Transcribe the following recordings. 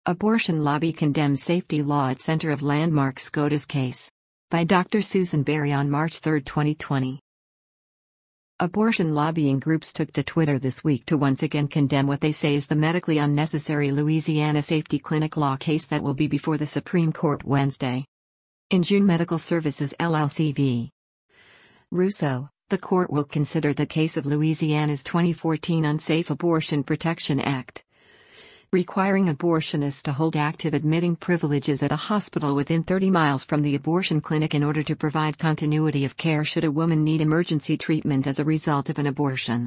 Abortion lobby condemns safety law at center of landmark SCOTUS case. By Dr. Susan Berry on March 3, 2020. Abortion lobbying groups took to Twitter this week to once again condemn what they say is the medically unnecessary Louisiana safety clinic law case that will be before the Supreme Court Wednesday. In June, Medical Services LLC v. Russo, the court will consider the case of Louisiana's 2014 Unsafe Abortion Protection Act, requiring abortionists to hold active admitting privileges at a hospital within 30 miles from the abortion clinic in order to provide continuity of care should a woman need emergency treatment as a result of an abortion.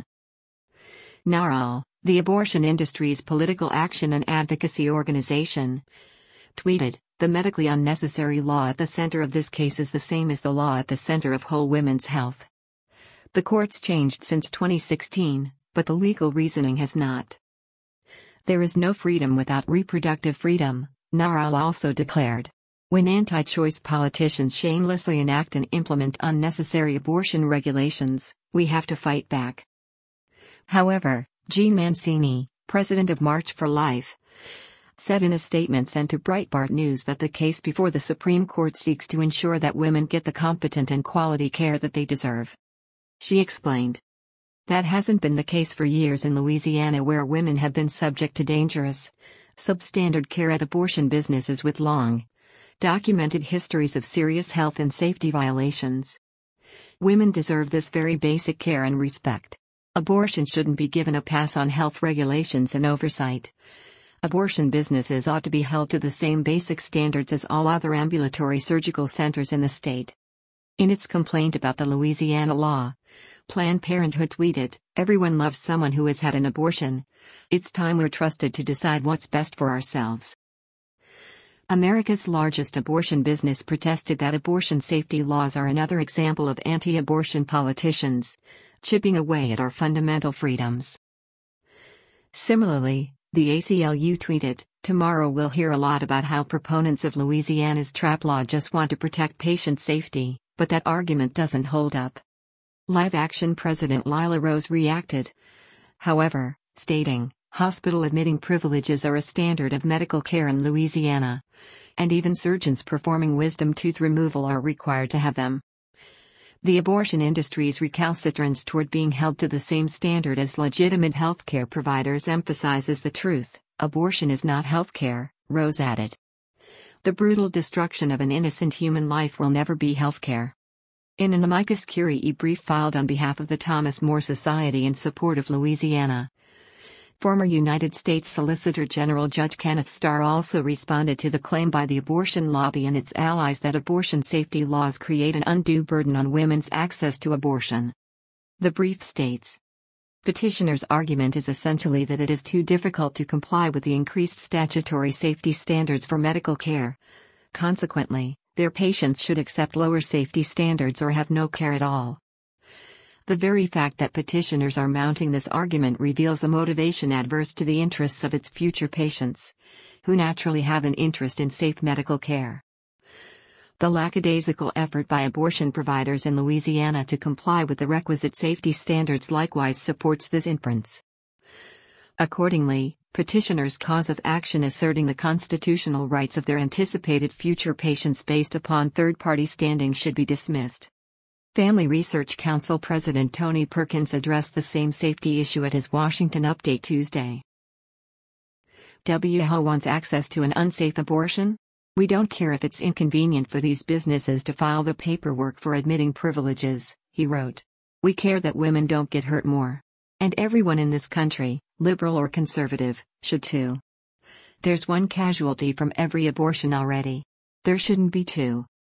NARAL, the abortion industry's political action and advocacy organization, tweeted, "The medically unnecessary law at the center of this case is the same as the law at the center of whole women's health. The court's changed since 2016, but the legal reasoning has not. There is no freedom without reproductive freedom," NARAL also declared. "When anti-choice politicians shamelessly enact and implement unnecessary abortion regulations, we have to fight back." However, Jean Mancini, president of March for Life, said in a statement sent to Breitbart News that the case before the Supreme Court seeks to ensure that women get the competent and quality care that they deserve. She explained, "That hasn't been the case for years in Louisiana, where women have been subject to dangerous, substandard care at abortion businesses with long, documented histories of serious health and safety violations. Women deserve this very basic care and respect. Abortion shouldn't be given a pass on health regulations and oversight. Abortion businesses ought to be held to the same basic standards as all other ambulatory surgical centers in the state." In its complaint about the Louisiana law, Planned Parenthood tweeted, "Everyone loves someone who has had an abortion. It's time we're trusted to decide what's best for ourselves." America's largest abortion business protested that abortion safety laws are another example of anti-abortion politicians chipping away at our fundamental freedoms. Similarly, the ACLU tweeted, "Tomorrow we'll hear a lot about how proponents of Louisiana's TRAP law just want to protect patient safety, but that argument doesn't hold up." Live Action President Lila Rose reacted, however, stating, "Hospital admitting privileges are a standard of medical care in Louisiana, and even surgeons performing wisdom tooth removal are required to have them." The abortion industry's recalcitrance toward being held to the same standard as legitimate healthcare providers emphasizes the truth: abortion is not healthcare, Rose added. "The brutal destruction of an innocent human life will never be healthcare." In an amicus curiae brief filed on behalf of the Thomas More Society in support of Louisiana, former United States Solicitor General Judge Kenneth Starr also responded to the claim by the abortion lobby and its allies that abortion safety laws create an undue burden on women's access to abortion. The brief states, "Petitioners' argument is essentially that it is too difficult to comply with the increased statutory safety standards for medical care. Consequently, their patients should accept lower safety standards or have no care at all." The very fact that petitioners are mounting this argument reveals a motivation adverse to the interests of its future patients, who naturally have an interest in safe medical care. The lackadaisical effort by abortion providers in Louisiana to comply with the requisite safety standards likewise supports this inference. Accordingly, petitioners' cause of action asserting the constitutional rights of their anticipated future patients based upon third-party standing should be dismissed. Family Research Council President Tony Perkins addressed the same safety issue at his Washington Update Tuesday. "WHO wants access to an unsafe abortion? We don't care if it's inconvenient for these businesses to file the paperwork for admitting privileges," he wrote. "We care that women don't get hurt more. And everyone in this country, liberal or conservative, should too. There's one casualty from every abortion already. There shouldn't be two."